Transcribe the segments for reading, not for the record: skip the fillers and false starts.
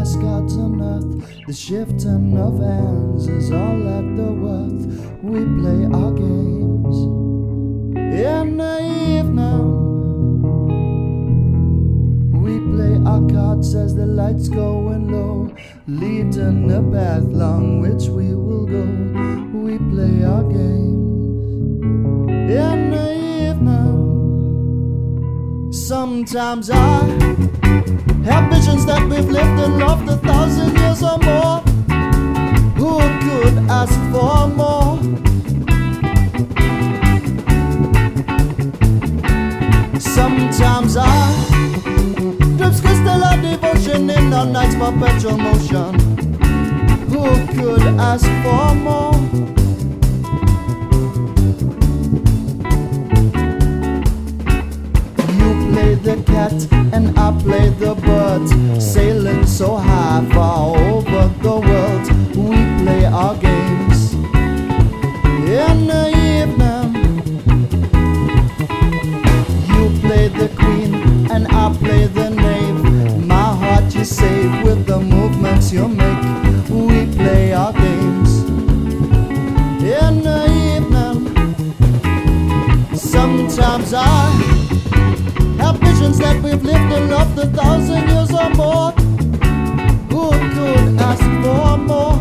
past gods on earth. The shifting of hands is all at the worth. We play our games in the evening. We play our cards as the lights going low, leading the path along which we will go. We play our games in the evening. Sometimes I have visions that we've lived and loved 1,000 years or more. Who could ask for more? Sometimes I glimpse crystal of devotion in our night's perpetual motion. Who could ask for more? Play the cat and I play the bird, sailing so high far over the world. We play our games in the evening. You play the queen and I play the knave. My heart you save with the movements you make. We play our games in the evening. Sometimes I have visions that we've lived and loved 1,000 years or more. Who could ask for more?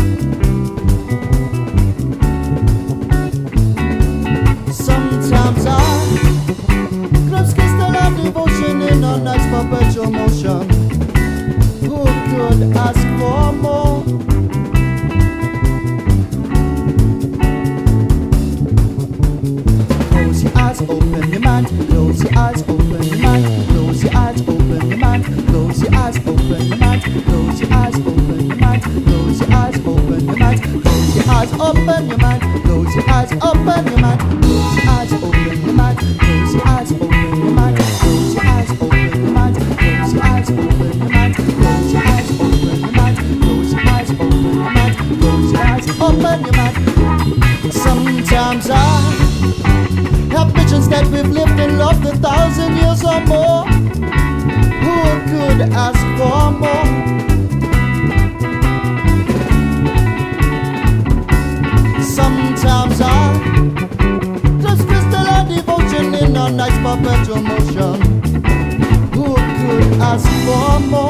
Sometimes I glimpse crystal of devotion in a night's perpetual motion. Who could ask for more? Close your eyes, open your mind. Close your eyes, open your mind. Close your eyes, open your mind. Close your eyes, open your mind. Close your eyes, open your mind. Close your eyes, open your mind. Close your eyes, open your mind. Close your eyes, open your mind. Close your eyes, open your mind. Close your eyes, open your mind. Close your eyes, open your mind. Close your eyes, open your mind. Close your eyes, open your mind. Close your eyes, open your mind. Close your eyes, open your mind. Sometimes I have visions that we've lived and loved 1,000 years or more. Who could ask for more? Sometimes I glimpse crystal of devotion in a night's perpetual motion. Who could ask for more?